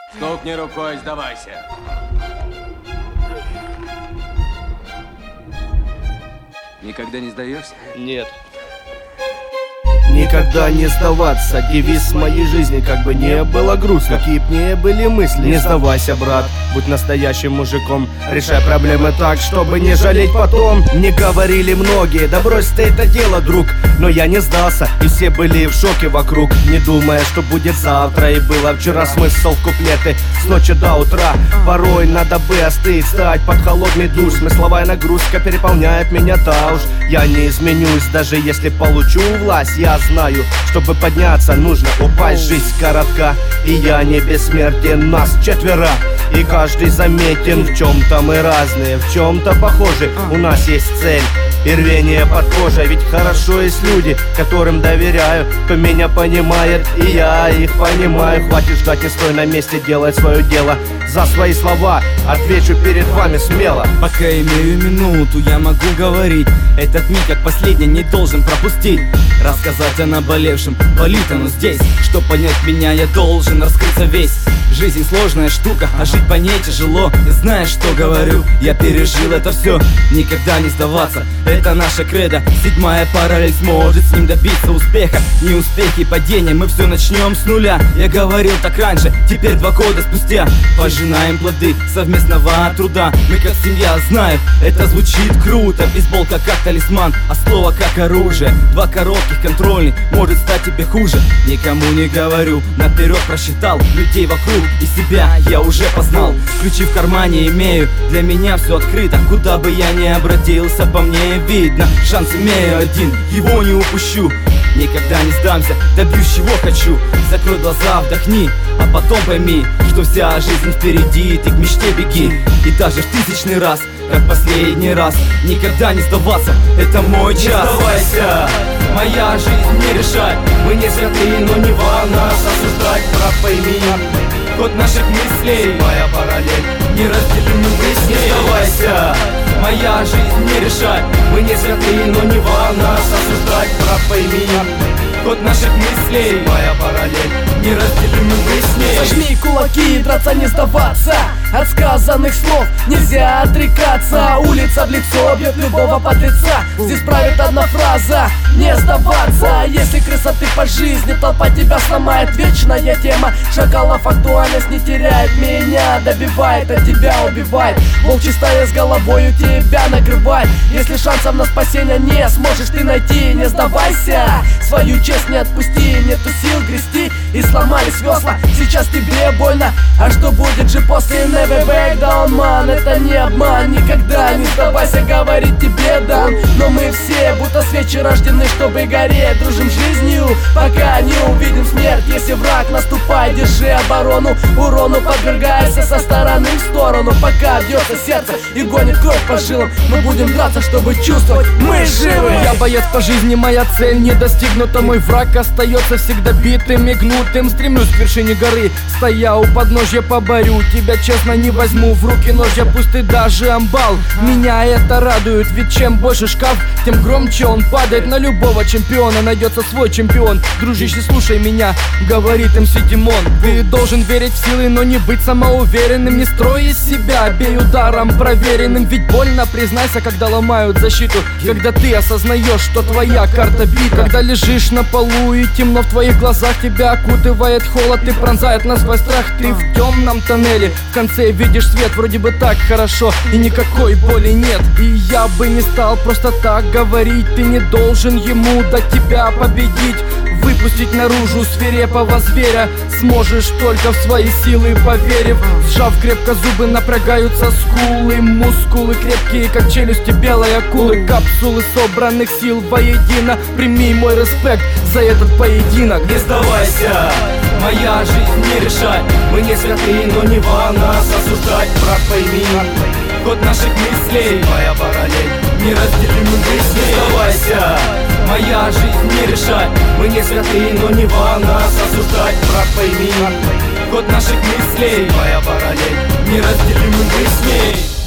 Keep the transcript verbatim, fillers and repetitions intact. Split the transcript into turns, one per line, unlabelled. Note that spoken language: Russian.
Стукни рукой, сдавайся. Никогда не сдаешься?
Нет.
Никогда не сдаваться, девиз моей жизни. Как бы не было грустно, какие б не были мысли, не сдавайся, брат, будь настоящим мужиком. Решай проблемы так, чтобы не жалеть потом. Мне говорили многие, да брось ты это дело, друг. Но я не сдался, и все были в шоке вокруг, не думая, что будет завтра. И было вчера смысл в куплеты с ночи до утра. Порой надо бы остыть, стать под холодный душ. Смысловая нагрузка переполняет меня, да уж. Я не изменюсь, даже если получу власть. Я знаю, чтобы подняться, нужно упасть. Жизнь коротка, и я не бессмертен. Нас четверо, и каждый заметен. В чем-то мы разные, в чем-то похожи. У нас есть цель и рвение под кожей. Ведь хорошо есть люди, которым доверяю, кто меня понимает, и я их понимаю. Хватит ждать, не стой на месте, делай свое дело. За свои слова отвечу перед вами смело.
Пока имею минуту, я могу говорить. Этот миг, как последний, не должен пропустить. Рассказать о наболевшем, болит оно здесь. Чтоб понять меня, я должен раскрыться весь. Жизнь сложная штука, а жить по ней тяжело. И знаешь, что говорю? Я пережил это все. Никогда не сдаваться, это наша кредо. Седьмая параллель сможет с ним добиться успеха. Не успехи, падения, мы все начнем с нуля. Я говорил так раньше, теперь два года спустя пожинаем плоды совместного труда. Мы как семья, знаю, это звучит круто. Бейсболка как талисман, а слово как оружие. Два коротких контрольных может стать тебе хуже. Никому не говорю, наперед просчитал людей вокруг и себя я уже познал. Ключи в кармане имею, для меня все открыто. Куда бы я ни обратился, по мне видно. Шанс имею один, его не упущу. Никогда не сдамся, добьюсь чего хочу. Закрой глаза, вдохни, а потом пойми, что вся жизнь впереди, ты к мечте беги. И даже в тысячный раз, как последний раз, никогда не сдаваться, это мой час. Не сдавайся, моя жизнь не решай. Мы не святые, но не во нас осуждать. Брат, пойми, ход наших мыслей, моя параллель, неразделимы мы с ней. Не сдавайся, моя жизнь не решай. Мы не святые, но не во нас осуждать. Брат, пойми, ход наших мыслей, моя параллель, неразделимы мы с ней.
Сожми кулаки и драться, не сдаваться. От сказанных слов нельзя отрекаться. Улица в лицо бьет любого подлеца. Здесь правит одна фраза: не сдаваться. Если крыса ты по жизни, толпа тебя сломает. Вечная тема шакалов, актуальность не теряет. Меня добивает, а тебя убивает. Волчья стая с головою тебя накрывает. Если шансов на спасение не сможешь ты найти, не сдавайся. Свою честь не отпусти, нету сил грести. И сломались весла, сейчас тебе больно. А что будет же после? Never back down, man, это не обман. Никогда не сдавайся, говорит тебе дан. Но мы все будто свечи рождены, чтобы гореть. Дружим жизнью, пока не увидим смерть. Если враг наступает, держи оборону. Урону подвергайся со стороны в сторону. Пока бьется сердце и гонит кровь по жилам, мы будем драться, чтобы чувствовать, мы живы.
Я боец по жизни, моя цель не достигнута. Мой враг остается всегда битым и гнутым. Стремлюсь к вершине горы, стоя у подножья, поборю тебя честно, не возьму в руки ножья. Пусть ты даже амбал, меня это радует. Ведь чем больше шкаф, тем громче он падает. На любого чемпиона найдется свой чемпион. Дружище, слушай меня, говорит эм си Димон. Ты должен верить в силы, но не быть самоуверенным. Не строй из себя, бей ударом проверенным. Ведь больно, признайся, когда ломают защиту. Когда ты осознаешь, что твоя карта бита. Когда лежишь на полу и темно в твоих глазах, тебя окутывает холод и пронзает насквозь страх. Ты в темном тоннеле, в конце видишь свет. Вроде бы так хорошо и никакой боли нет. И я бы не стал просто так говорить. Ты не должен ему дать тебя победить. Выпустить наружу свирепого зверя сможешь только в свои силы поверив. Сжав крепко зубы, напрягаются скулы. Мускулы крепкие, как челюсти белой акулы. Капсулы собранных сил воедино. Прими мой респект за этот поединок.
Не сдавайся, моя жизнь не решай. Мы не святые, но не во нас осуждать. Брат, пойми, ход наших мыслей, моя параллель, неразделимы мы с ней. Не сдавайся, моя жизнь не решай. Мы не святые, но не во нас осуждать. Брат, пойми, ход наших мыслей, моя параллель, неразделимы мы с ней.